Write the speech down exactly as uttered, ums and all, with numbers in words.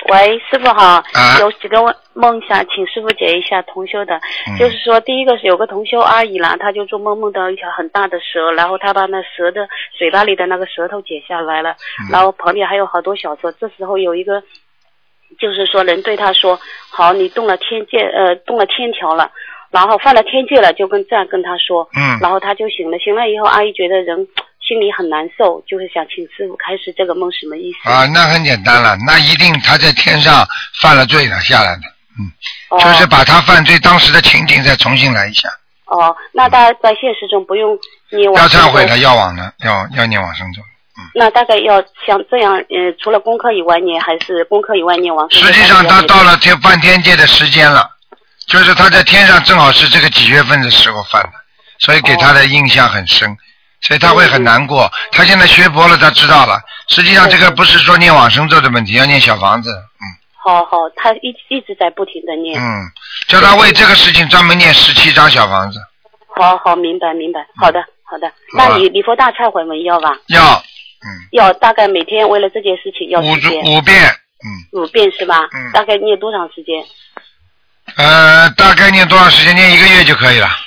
喂，师傅好， 啊、 有几个梦想，请师傅解一下同修的。 嗯、 就是说，第一个是有个同修阿姨啦，她就做梦梦到一条很大的蛇，然后她把那蛇的嘴巴里的那个舌头解下来了，嗯、然后旁边还有好多小蛇。这时候有一个，就是说人对她说：“好，你动了天界，呃，动了天条了。”然后犯了天界了，就跟这样跟他说， 嗯， 然后他就醒了。醒了以后，阿姨觉得人心里很难受，就是想请师傅开始这个梦什么意思？ 啊，那很简单了，那一定他在天上犯了罪了下来的，嗯，哦、就是把他犯罪当时的情景再重新来一下。 哦，那他在现实中不用念往要忏悔的，要往的，要要念往生咒。嗯， 那大概要像这样，呃，除了功课以外念，还是功课以外念往生咒？ 实际上他到了天犯天界的时间了。就是他在天上正好是这个几月份的时候犯的，所以给他的印象很深，哦、所以他会很难过。他现在学佛了，他知道了。实际上这个不是说念往生咒的问题，要念小房子。嗯。 好好，他一一直在不停的念。 嗯，叫他为这个事情专门念十七张小房子。 好好，明白明白。好的好的，那你礼佛大忏悔文要吧？ 要。嗯。 要大概每天为了这件事情要五几遍？ 五遍。嗯。 五遍是吧？ 嗯。 大概念多长时间？ 呃，大概念多长时间？念一个月就可以了。